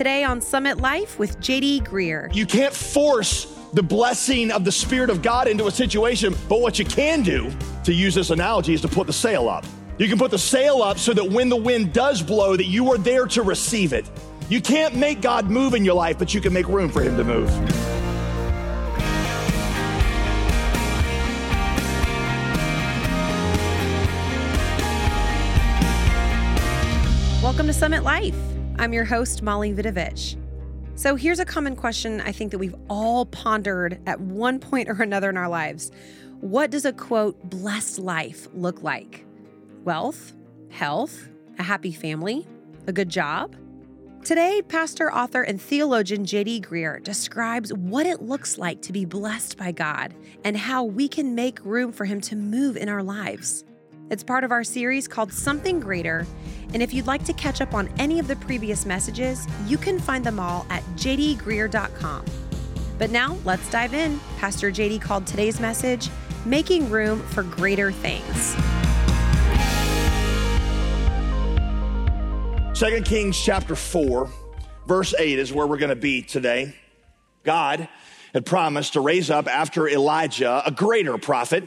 Today on Summit Life with JD Greear. You can't force the blessing of the Spirit of God into a situation, but what you can do, to use this analogy, is to put the sail up. You can put the sail up so that when the wind does blow, that you are there to receive it. You can't make God move in your life, but you can make room for Him to move. Welcome to Summit Life. I'm your host, Molly Vidovich. So here's a common question I think that we've all pondered at one point or another in our lives. What does a, quote, blessed life look like? Wealth, health, a happy family, a good job? Today, pastor, author, and theologian JD Greear describes what it looks like to be blessed by God and how we can make room for Him to move in our lives. It's part of our series called Something Greater, and if you'd like to catch up on any of the previous messages, you can find them all at jdgreear.com. But now, let's dive in. Pastor JD called today's message, Making Room for Greater Things. 2 Kings chapter 4, verse 8 is where we're going to be today. God had promised to raise up after Elijah a greater prophet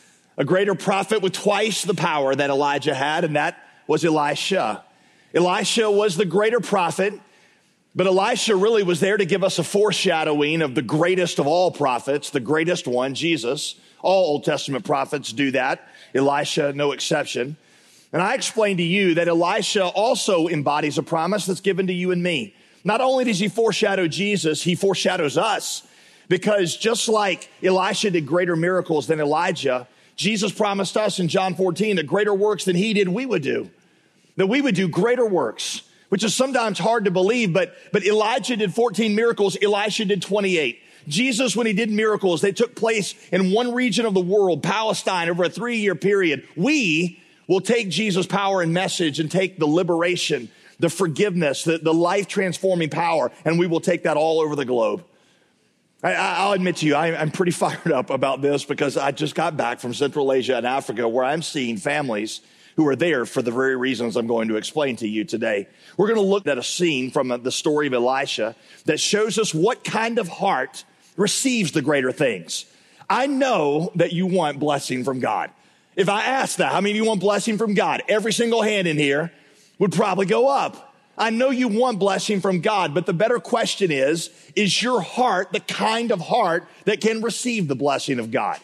with twice the power that Elijah had, and that was Elisha. Elisha was the greater prophet, but Elisha really was there to give us a foreshadowing of the greatest of all prophets, the greatest one, Jesus. All Old Testament prophets do that. Elisha, no exception. And I explained to you that Elisha also embodies a promise that's given to you and me. Not only does he foreshadow Jesus, he foreshadows us. Because just like Elisha did greater miracles than Elijah, Jesus promised us in John 14 that greater works than he did, we would do. That we would do greater works, which is sometimes hard to believe, but Elijah did 14 miracles, Elisha did 28. Jesus, when he did miracles, they took place in one region of the world, Palestine, over a 3-year period. We will take Jesus' power and message and take the liberation, the forgiveness, the life-transforming power, and we will take that all over the globe. I'll admit to you, I'm pretty fired up about this because I just got back from Central Asia and Africa where I'm seeing families who are there for the very reasons I'm going to explain to you today. We're going to look at a scene from the story of Elisha that shows us what kind of heart receives the greater things. I know that you want blessing from God. If I ask that, how many of you want blessing from God? Every single hand in here would probably go up. I know you want blessing from God, but the better question is your heart the kind of heart that can receive the blessing of God?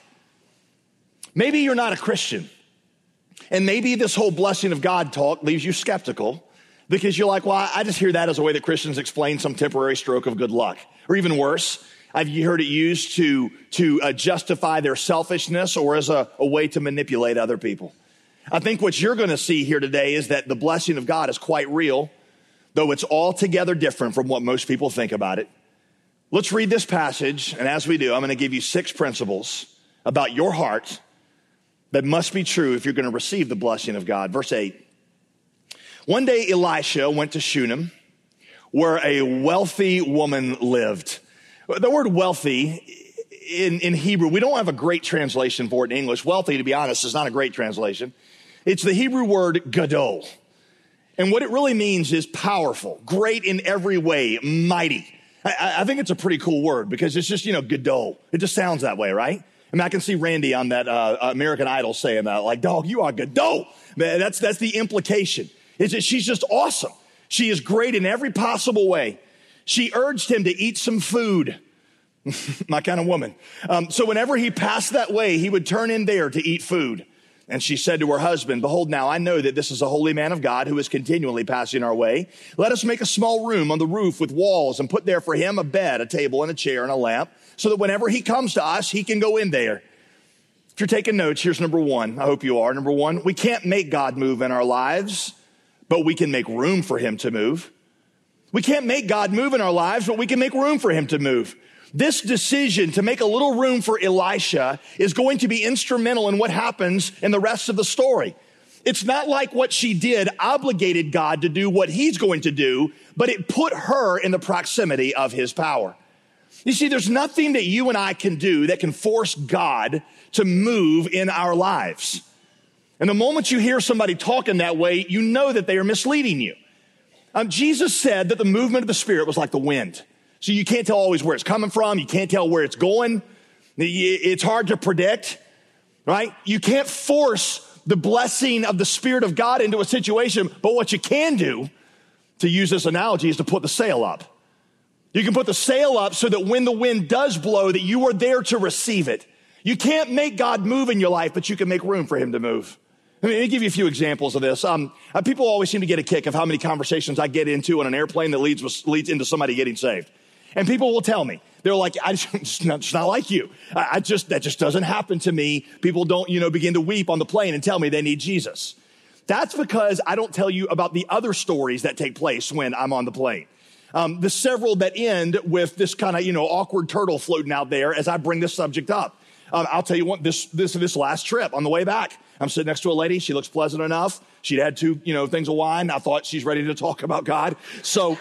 Maybe you're not a Christian, and maybe this whole blessing of God talk leaves you skeptical because you're like, well, I just hear that as a way that Christians explain some temporary stroke of good luck. Or even worse, I've heard it used to justify their selfishness or as a way to manipulate other people. I think what you're going to see here today is that the blessing of God is quite real, though it's altogether different from what most people think about it. Let's read this passage, and as we do, I'm going to give you 6 principles about your heart that must be true if you're going to receive the blessing of God. Verse 8. One day Elisha went to Shunem, where a wealthy woman lived. The word wealthy in Hebrew, we don't have a great translation for it in English. Wealthy, to be honest, is not a great translation. It's the Hebrew word gadol. And what it really means is powerful, great in every way, mighty. I think it's a pretty cool word because it's just, gadol. It just sounds that way, right? I mean, I can see Randy on that American Idol saying that, like, dog, you are gadol. Man, that's the implication. Is that she's just awesome. She is great in every possible way. She urged him to eat some food. My kind of woman. So whenever he passed that way, he would turn in there to eat food. And she said to her husband, behold, now I know that this is a holy man of God who is continually passing our way. Let us make a small room on the roof with walls and put there for him a bed, a table, and a chair, and a lamp, so that whenever he comes to us, he can go in there. If you're taking notes, here's number 1. I hope you are. Number 1, we can't make God move in our lives, but we can make room for him to move. We can't make God move in our lives, but we can make room for him to move. This decision to make a little room for Elisha is going to be instrumental in what happens in the rest of the story. It's not like what she did obligated God to do what he's going to do, but it put her in the proximity of his power. You see, there's nothing that you and I can do that can force God to move in our lives. And the moment you hear somebody talking that way, you know that they are misleading you. Jesus said that the movement of the Spirit was like the wind. So you can't tell always where it's coming from. You can't tell where it's going. It's hard to predict, right? You can't force the blessing of the Spirit of God into a situation, but what you can do, to use this analogy, is to put the sail up. You can put the sail up so that when the wind does blow, that you are there to receive it. You can't make God move in your life, but you can make room for him to move. Let me give you a few examples of this. People always seem to get a kick of how many conversations I get into on an airplane that leads into somebody getting saved. And people will tell me, they're like, it's not like you. That just doesn't happen to me. People don't, begin to weep on the plane and tell me they need Jesus. That's because I don't tell you about the other stories that take place when I'm on the plane. The several that end with this kind of, awkward turtle floating out there as I bring this subject up. I'll tell you what, this last trip on the way back, I'm sitting next to a lady. She looks pleasant enough. She'd had 2, things of wine. I thought she's ready to talk about God. So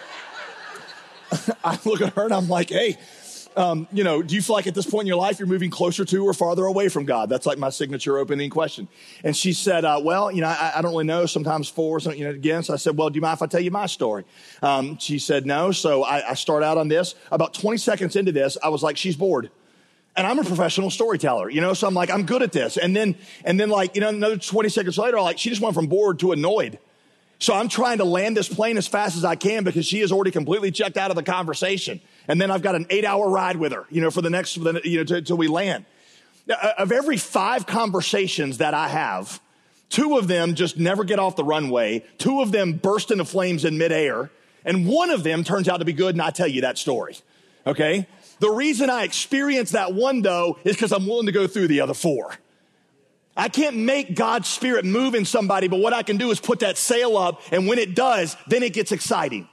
I look at her and I'm like, hey, do you feel like at this point in your life you're moving closer to or farther away from God? That's like my signature opening question. And she said, I don't really know. Sometimes for, again. So I said, well, do you mind if I tell you my story? She said no. So I start out on this. About 20 seconds into this, I was like, she's bored. And I'm a professional storyteller, so I'm like, I'm good at this. And then another 20 seconds later, she just went from bored to annoyed. So I'm trying to land this plane as fast as I can because she has already completely checked out of the conversation. And then I've got an 8-hour ride with her, for the next, till we land. Of every 5 conversations that I have, 2 of them just never get off the runway. 2 of them burst into flames in midair. And 1 of them turns out to be good. And I tell you that story. Okay. The reason I experience that one, though, is because I'm willing to go through the other 4. I can't make God's Spirit move in somebody, but what I can do is put that sail up, and when it does, then it gets exciting.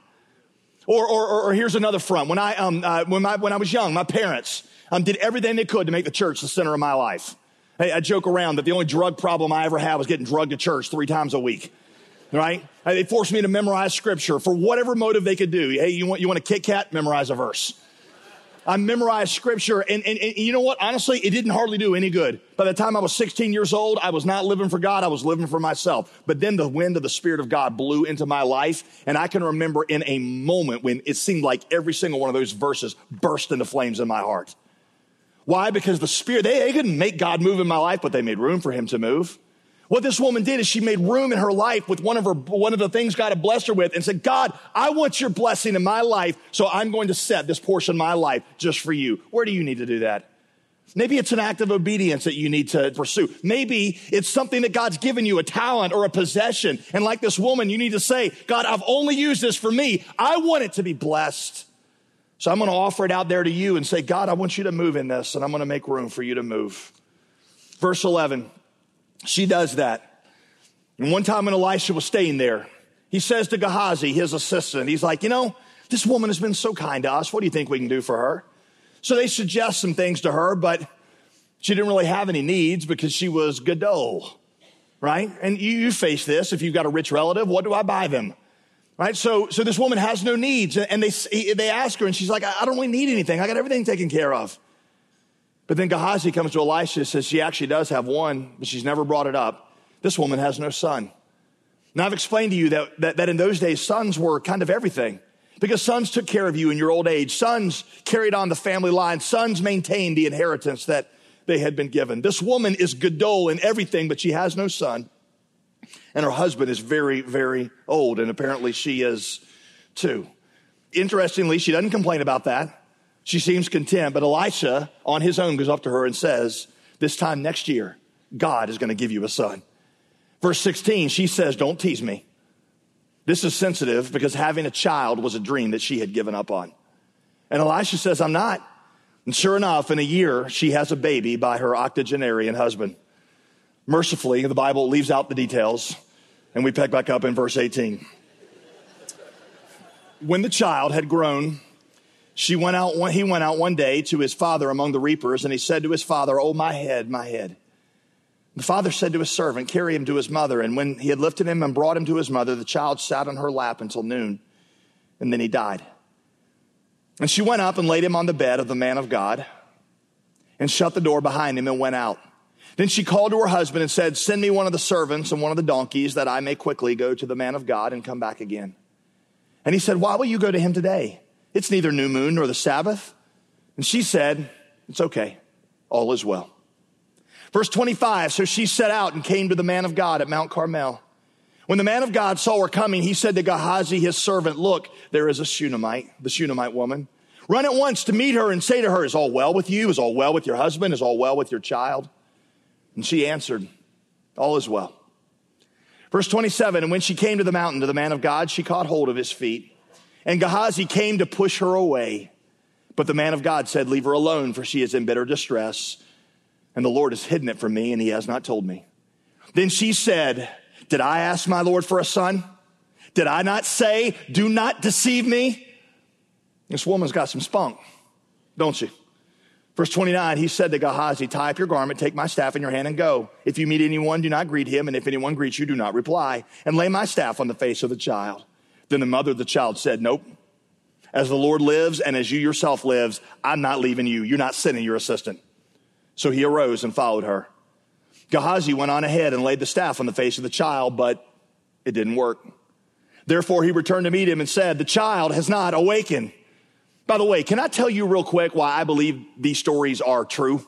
Or here's another front. When I was young, my parents did everything they could to make the church the center of my life. Hey, I joke around that the only drug problem I ever had was getting drugged to church 3 times a week. Right? They forced me to memorize scripture for whatever motive they could do. Hey, you want a Kit Kat? Memorize a verse. I memorized scripture, and you know what? Honestly, it didn't hardly do any good. By the time I was 16 years old, I was not living for God. I was living for myself. But then the wind of the Spirit of God blew into my life, and I can remember in a moment when it seemed like every single one of those verses burst into flames in my heart. Why? Because the Spirit, they couldn't make God move in my life, but they made room for him to move. What this woman did is she made room in her life with one of the things God had blessed her with and said, God, I want your blessing in my life, so I'm going to set this portion of my life just for you. Where do you need to do that? Maybe it's an act of obedience that you need to pursue. Maybe it's something that God's given you, a talent or a possession. And like this woman, you need to say, God, I've only used this for me. I want it to be blessed. So I'm going to offer it out there to you and say, God, I want you to move in this, and I'm going to make room for you to move. Verse 11. She does that. And one time when Elisha was staying there, he says to Gehazi, his assistant, he's like, this woman has been so kind to us. What do you think we can do for her? So they suggest some things to her, but she didn't really have any needs because she was gadol, right? And you face this. If you've got a rich relative, what do I buy them? Right? So this woman has no needs. And they ask her, and she's like, I don't really need anything. I got everything taken care of. But then Gehazi comes to Elisha and says she actually does have one, but she's never brought it up. This woman has no son. Now, I've explained to you that in those days, sons were kind of everything because sons took care of you in your old age. Sons carried on the family line. Sons maintained the inheritance that they had been given. This woman is gadol in everything, but she has no son. And her husband is very, very old, and apparently she is too. Interestingly, she doesn't complain about that. She seems content, but Elisha on his own goes up to her and says, this time next year, God is going to give you a son. Verse 16, she says, don't tease me. This is sensitive because having a child was a dream that she had given up on. And Elisha says, I'm not. And sure enough, in a year, she has a baby by her octogenarian husband. Mercifully, the Bible leaves out the details, and we pick back up in verse 18. When the child had grown, he went out one day to his father among the reapers, and he said to his father, oh, my head, my head. The father said to his servant, carry him to his mother. And when he had lifted him and brought him to his mother, the child sat on her lap until noon, and then he died. And she went up and laid him on the bed of the man of God and shut the door behind him and went out. Then she called to her husband and said, send me one of the servants and one of the donkeys that I may quickly go to the man of God and come back again. And he said, why will you go to him today? It's neither new moon nor the Sabbath. And she said, it's okay. All is well. Verse 25, so she set out and came to the man of God at Mount Carmel. When the man of God saw her coming, he said to Gehazi, his servant, look, there is a Shunammite, the Shunammite woman. Run at once to meet her and say to her, is all well with you? Is all well with your husband? Is all well with your child? And she answered, all is well. Verse 27, and when she came to the mountain to the man of God, she caught hold of his feet. And Gehazi came to push her away. But the man of God said, leave her alone, for she is in bitter distress. And the Lord has hidden it from me, and he has not told me. Then she said, did I ask my Lord for a son? Did I not say, do not deceive me? This woman's got some spunk, don't she? Verse 29, he said to Gehazi, tie up your garment, take my staff in your hand and go. If you meet anyone, do not greet him. And if anyone greets you, do not reply. And lay my staff on the face of the child. Then the mother of the child said, nope. As the Lord lives and as you yourself lives, I'm not leaving you. You're not sending your assistant. So he arose and followed her. Gehazi went on ahead and laid the staff on the face of the child, but it didn't work. Therefore, he returned to meet him and said, the child has not awakened. By the way, can I tell you real quick why I believe these stories are true?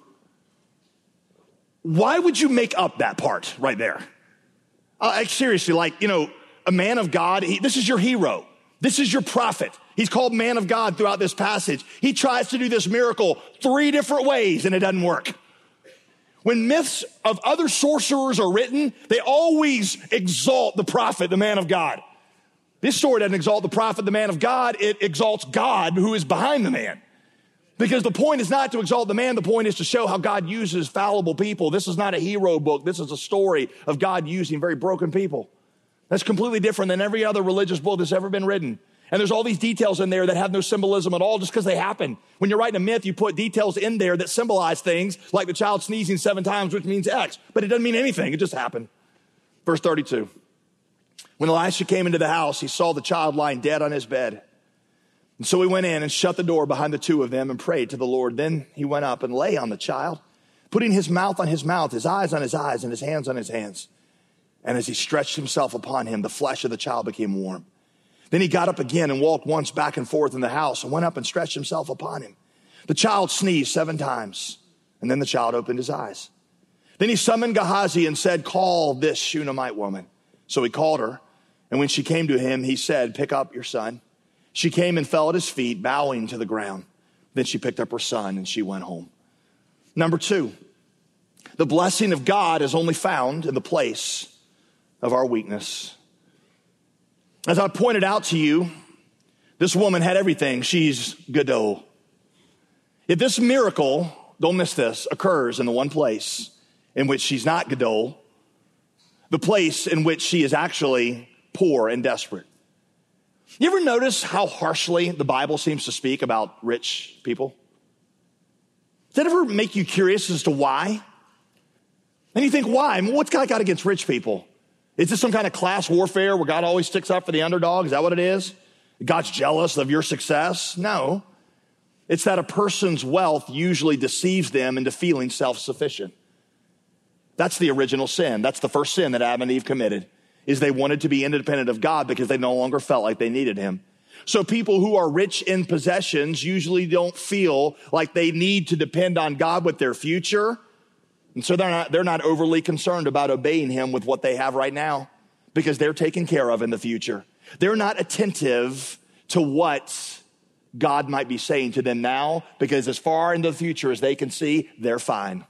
Why would you make up that part right there? Seriously, a man of God, this is your hero. This is your prophet. He's called man of God throughout this passage. He tries to do this miracle 3 different ways and it doesn't work. When myths of other sorcerers are written, they always exalt the prophet, the man of God. This story doesn't exalt the prophet, the man of God. It exalts God who is behind the man. Because the point is not to exalt the man. The point is to show how God uses fallible people. This is not a hero book. This is a story of God using very broken people. That's completely different than every other religious book that's ever been written. And there's all these details in there that have no symbolism at all just because they happen. When you're writing a myth, you put details in there that symbolize things like the child sneezing 7 times, which means X. But it doesn't mean anything. It just happened. Verse 32. When Elisha came into the house, he saw the child lying dead on his bed. And so he went in and shut the door behind the 2 of them and prayed to the Lord. Then he went up and lay on the child, putting his mouth on his mouth, his eyes on his eyes, and his hands on his hands. And as he stretched himself upon him, the flesh of the child became warm. Then he got up again and walked once back and forth in the house and went up and stretched himself upon him. The child sneezed 7 times, and then the child opened his eyes. Then he summoned Gehazi and said, call this Shunammite woman. So he called her, and when she came to him, he said, pick up your son. She came and fell at his feet, bowing to the ground. Then she picked up her son, and she went home. Number 2, the blessing of God is only found in the place of our weakness. As I pointed out to you, this woman had everything. She's Gadol. If this miracle, don't miss this, occurs in the one place in which she's not Gadol, the place in which she is actually poor and desperate. You ever notice how harshly the Bible seems to speak about rich people? Does that ever make you curious as to why? And you think, why? I mean, what's God got against rich people? Is this some kind of class warfare where God always sticks up for the underdog? Is that what it is? God's jealous of your success? No. It's that a person's wealth usually deceives them into feeling self-sufficient. That's the original sin. That's the first sin that Adam and Eve committed, is they wanted to be independent of God because they no longer felt like they needed him. So people who are rich in possessions usually don't feel like they need to depend on God with their future. And so they're not overly concerned about obeying him with what they have right now because they're taken care of in the future. They're not attentive to what God might be saying to them now because as far into the future as they can see, they're fine.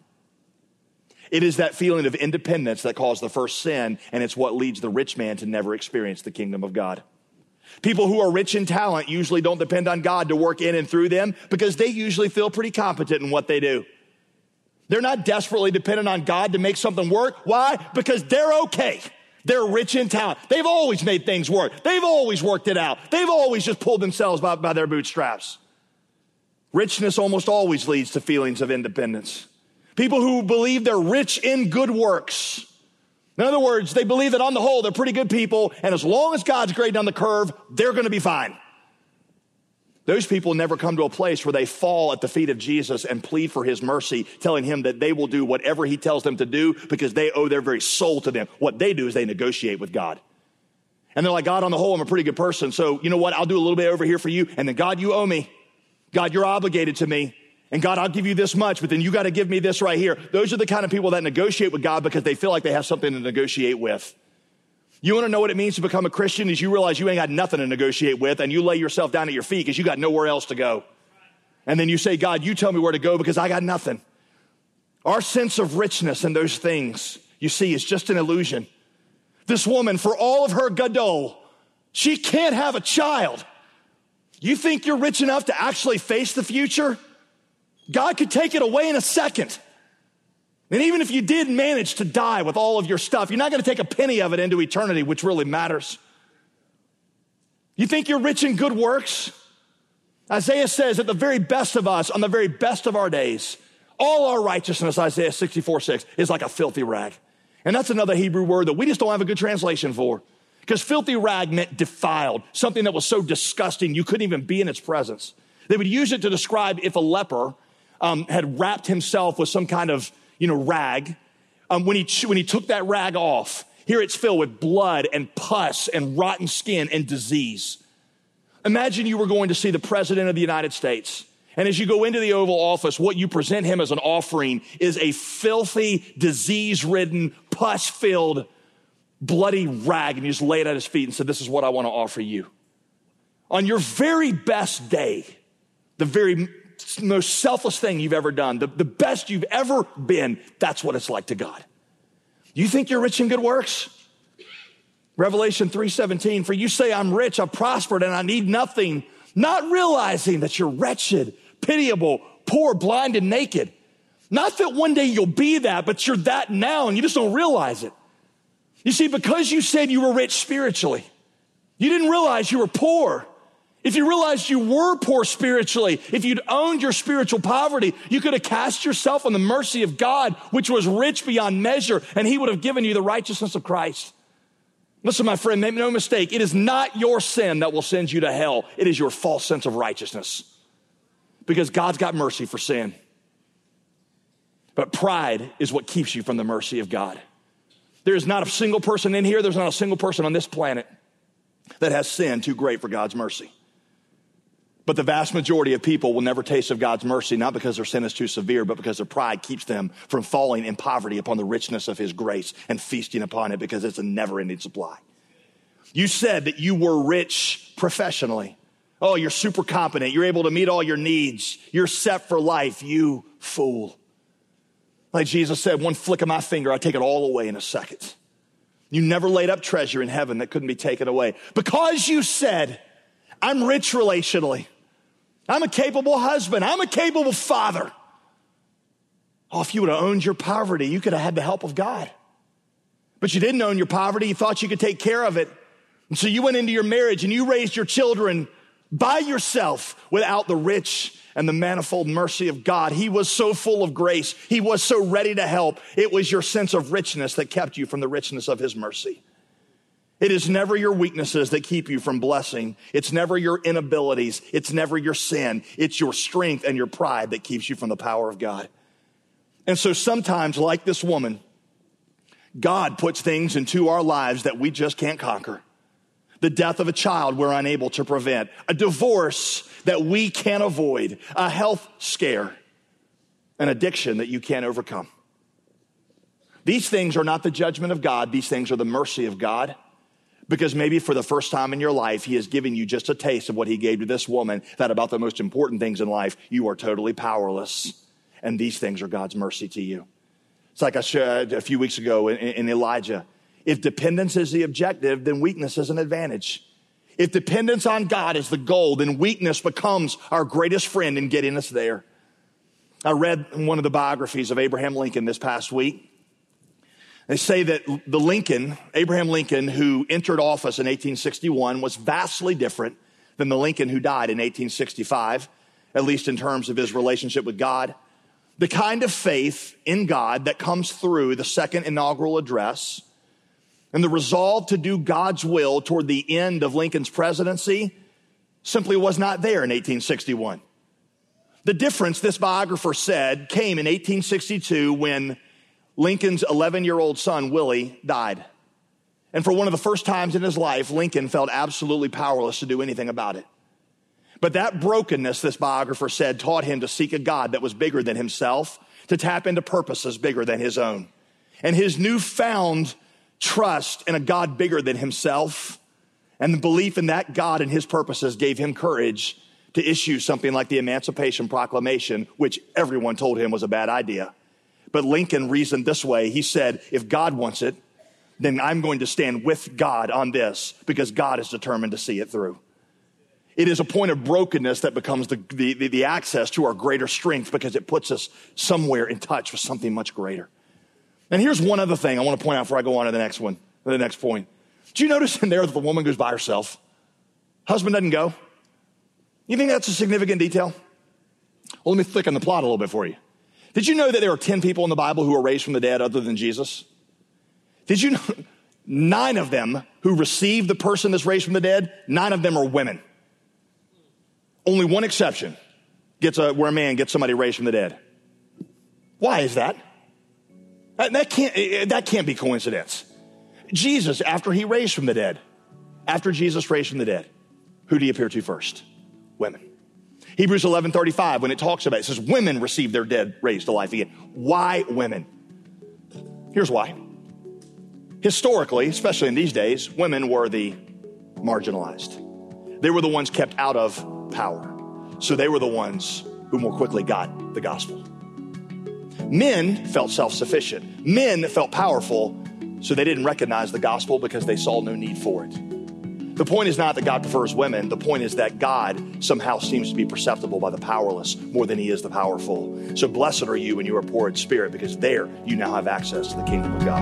It is that feeling of independence that caused the first sin, and it's what leads the rich man to never experience the kingdom of God. People who are rich in talent usually don't depend on God to work in and through them because they usually feel pretty competent in what they do. They're not desperately dependent on God to make something work. Why? Because they're okay. They're rich in talent. They've always made things work. They've always worked it out. They've always just pulled themselves by their bootstraps. Richness almost always leads to feelings of independence. People who believe they're rich in good works. In other words, they believe that on the whole, they're pretty good people, and as long as God's grading on the curve, they're going to be fine. Those people never come to a place where they fall at the feet of Jesus and plead for his mercy, telling him that they will do whatever he tells them to do because they owe their very soul to them. What they do is they negotiate with God. And they're like, God, on the whole, I'm a pretty good person. So you know what? I'll do a little bit over here for you. And then God, you owe me. God, you're obligated to me. And God, I'll give you this much, but then you got to give me this right here. Those are the kind of people that negotiate with God because they feel like they have something to negotiate with. You want to know what it means to become a Christian is you realize you ain't got nothing to negotiate with, and you lay yourself down at your feet because you got nowhere else to go. And then you say, God, you tell me where to go because I got nothing. Our sense of richness in those things, you see, is just an illusion. This woman, for all of her gadol, she can't have a child. You think you're rich enough to actually face the future? God could take it away in a second. And even if you did manage to die with all of your stuff, you're not going to take a penny of it into eternity, which really matters. You think you're rich in good works? Isaiah says that the very best of us, on the very best of our days, all our righteousness, Isaiah 64:6, is like a filthy rag. And that's another Hebrew word that we just don't have a good translation for. Because filthy rag meant defiled, something that was so disgusting you couldn't even be in its presence. They would use it to describe if a leper had wrapped himself with some kind of rag. When he took that rag off, here it's filled with blood and pus and rotten skin and disease. Imagine you were going to see the President of the United States. And as you go into the Oval Office, what you present him as an offering is a filthy, disease-ridden, pus-filled, bloody rag. And you just lay it at his feet and said, this is what I want to offer you. On your very best day, the very most selfless thing you've ever done, the best you've ever been, that's what it's like to God. You think you're rich in good works? Revelation 3:17, for you say I'm rich, I've prospered, and I need nothing, not realizing that you're wretched, pitiable, poor, blind, and naked. Not that one day you'll be that, but you're that now, and you just don't realize it. You see, because you said you were rich spiritually, you didn't realize you were poor. If you realized you were poor spiritually, if you'd owned your spiritual poverty, you could have cast yourself on the mercy of God, which was rich beyond measure, and he would have given you the righteousness of Christ. Listen, my friend, make no mistake. It is not your sin that will send you to hell. It is your false sense of righteousness. Because God's got mercy for sin. But pride is what keeps you from the mercy of God. There is not a single person in here, there's not a single person on this planet that has sin too great for God's mercy. But the vast majority of people will never taste of God's mercy, not because their sin is too severe, but because their pride keeps them from falling in poverty upon the richness of his grace and feasting upon it because it's a never-ending supply. You said that you were rich professionally. Oh, you're super competent. You're able to meet all your needs. You're set for life, you fool. Like Jesus said, one flick of my finger, I take it all away in a second. You never laid up treasure in heaven that couldn't be taken away. Because you said, I'm rich relationally. I'm a capable husband. I'm a capable father. Oh, if you would have owned your poverty, you could have had the help of God. But you didn't own your poverty. You thought you could take care of it. And so you went into your marriage and you raised your children by yourself without the rich and the manifold mercy of God. He was so full of grace. He was so ready to help. It was your sense of richness that kept you from the richness of his mercy. It is never your weaknesses that keep you from blessing. It's never your inabilities. It's never your sin. It's your strength and your pride that keeps you from the power of God. And so sometimes, like this woman, God puts things into our lives that we just can't conquer. The death of a child we're unable to prevent. A divorce that we can't avoid. A health scare. An addiction that you can't overcome. These things are not the judgment of God. These things are the mercy of God. Because maybe for the first time in your life, he has given you just a taste of what he gave to this woman, that about the most important things in life, you are totally powerless. And these things are God's mercy to you. It's like I shared a few weeks ago in Elijah. If dependence is the objective, then weakness is an advantage. If dependence on God is the goal, then weakness becomes our greatest friend in getting us there. I read one of the biographies of Abraham Lincoln this past week. They say that Abraham Lincoln, who entered office in 1861, was vastly different than the Lincoln who died in 1865, at least in terms of his relationship with God. The kind of faith in God that comes through the second inaugural address and the resolve to do God's will toward the end of Lincoln's presidency simply was not there in 1861. The difference, this biographer said, came in 1862 when Lincoln's 11-year-old son, Willie, died. And for one of the first times in his life, Lincoln felt absolutely powerless to do anything about it. But that brokenness, this biographer said, taught him to seek a God that was bigger than himself, to tap into purposes bigger than his own. And his newfound trust in a God bigger than himself and the belief in that God and his purposes gave him courage to issue something like the Emancipation Proclamation, which everyone told him was a bad idea. But Lincoln reasoned this way. He said, if God wants it, then I'm going to stand with God on this because God is determined to see it through. It is a point of brokenness that becomes the access to our greater strength because it puts us somewhere in touch with something much greater. And here's one other thing I want to point out before I go on to the next one, the next point. Did you notice in there that the woman goes by herself? Husband doesn't go. You think that's a significant detail? Well, let me thicken the plot a little bit for you. Did you know that there are 10 people in the Bible who were raised from the dead other than Jesus? Did you know 9 of them who received the person that's raised from the dead, 9 of them are women? Only one exception where a man gets somebody raised from the dead. Why is that? That can't be coincidence. Jesus, after Jesus raised from the dead, who did he appear to first? Women. Hebrews 11:35, when it talks about it, says women receive their dead raised to life again. Why women? Here's why. Historically, especially in these days, women were the marginalized. They were the ones kept out of power. So they were the ones who more quickly got the gospel. Men felt self-sufficient. Men felt powerful, so they didn't recognize the gospel because they saw no need for it. The point is not that God prefers women. The point is that God somehow seems to be perceptible by the powerless more than he is the powerful. So blessed are you when you are poor in spirit, because there you now have access to the kingdom of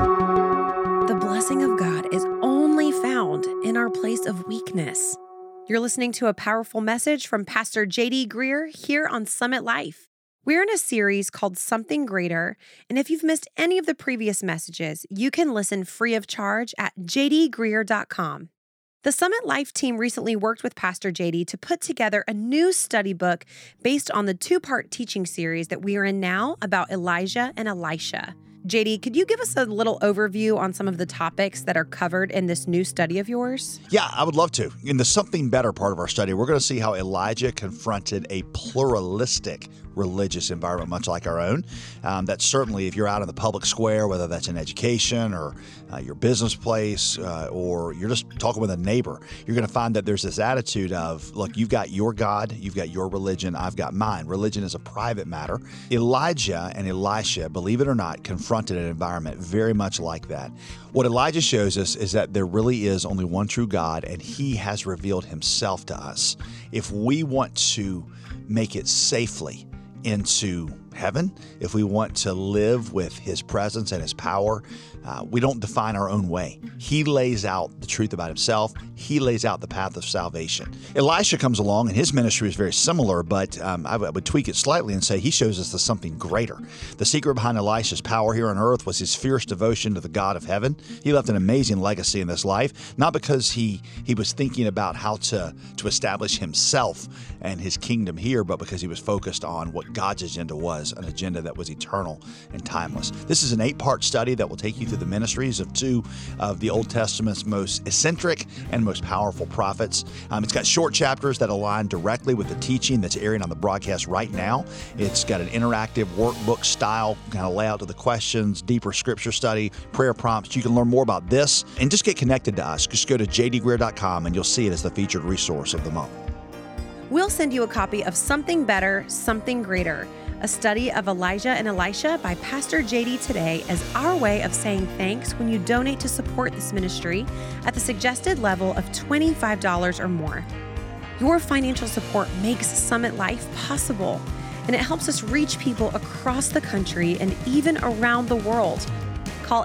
God. The blessing of God is only found in our place of weakness. You're listening to a powerful message from Pastor J.D. Greear here on Summit Life. We're in a series called Something Greater, and if you've missed any of the previous messages, you can listen free of charge at jdgreear.com. The Summit Life team recently worked with Pastor JD to put together a new study book based on the 2-part teaching series that we are in now about Elijah and Elisha. JD, could you give us a little overview on some of the topics that are covered in this new study of yours? Yeah, I would love to. In the Something Better part of our study, we're going to see how Elijah confronted a pluralistic religious environment, much like our own. That certainly, if you're out in the public square, whether that's in education or your business place, or you're just talking with a neighbor, you're going to find that there's this attitude of, look, you've got your God, you've got your religion, I've got mine. Religion is a private matter. Elijah and Elisha, believe it or not, confronted an environment very much like that. What Elijah shows us is that there really is only one true God, and he has revealed himself to us. If we want to make it safely into heaven, if we want to live with his presence and his power, we don't define our own way. He lays out the truth about himself. He lays out the path of salvation. Elisha comes along, and his ministry is very similar, but I would tweak it slightly and say he shows us something greater. The secret behind Elisha's power here on earth was his fierce devotion to the God of heaven. He left an amazing legacy in this life, not because he was thinking about how to establish himself and his kingdom here, but because he was focused on what God's agenda was, an agenda that was eternal and timeless. This is an 8-part study that will take you through the ministries of 2 of the Old Testament's most eccentric and most powerful prophets. It's got short chapters that align directly with the teaching that's airing on the broadcast right now. It's got an interactive workbook style kind of layout to the questions, deeper scripture study, prayer prompts. You can learn more about this and just get connected to us. Just go to jdgreear.com and you'll see it as the featured resource of the month. We'll send you a copy of Something Better, Something Greater, a study of Elijah and Elisha by Pastor JD today, as our way of saying thanks when you donate to support this ministry at the suggested level of $25 or more. Your financial support makes Summit Life possible, and it helps us reach people across the country and even around the world. Call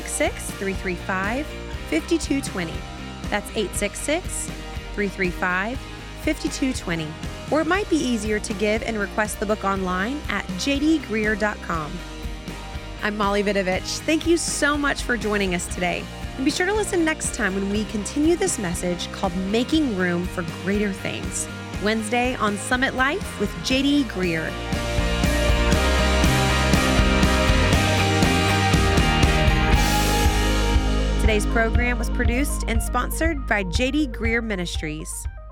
866-335-5220. That's 866-335-5220. Or it might be easier to give and request the book online at jdgreear.com. I'm Molly Vidovich. Thank you so much for joining us today. And be sure to listen next time when we continue this message called Making Room for Greater Things, Wednesday on Summit Life with J.D. Greear. Today's program was produced and sponsored by J.D. Greer Ministries.